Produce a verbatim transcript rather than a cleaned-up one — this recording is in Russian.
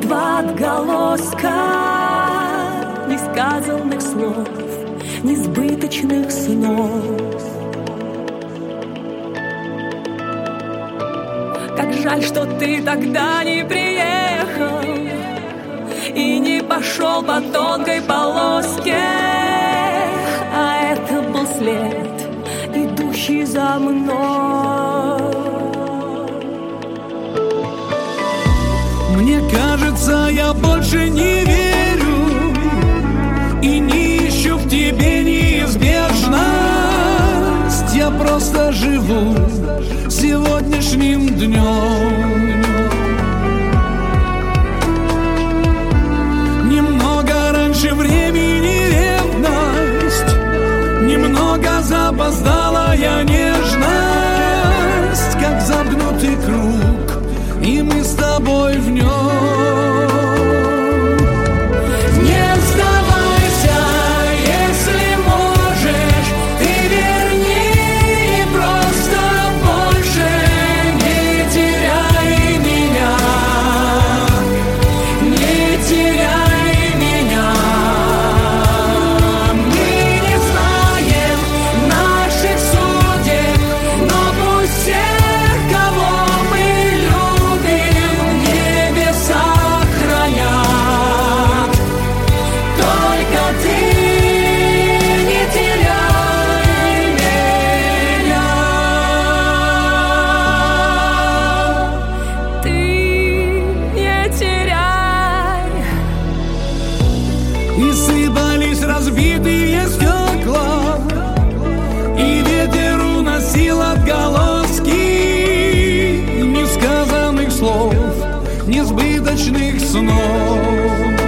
два отголоска несказанных слов, несбыточных снов. Как жаль, что ты тогда не приехал и не пошел по тонкой полоске, а это был след, идущий за мной. Мне кажется, я больше не верю и не ищу в тебе неизбежность. Я просто живу сегодняшним днем. Немного раньше времени ревность, немного запоздалая нежность, как замкнутый круг, и мы с тобой в нем. И сыпались разбитые стекла, и ветер уносил отголоски несказанных слов, несбыточных снов.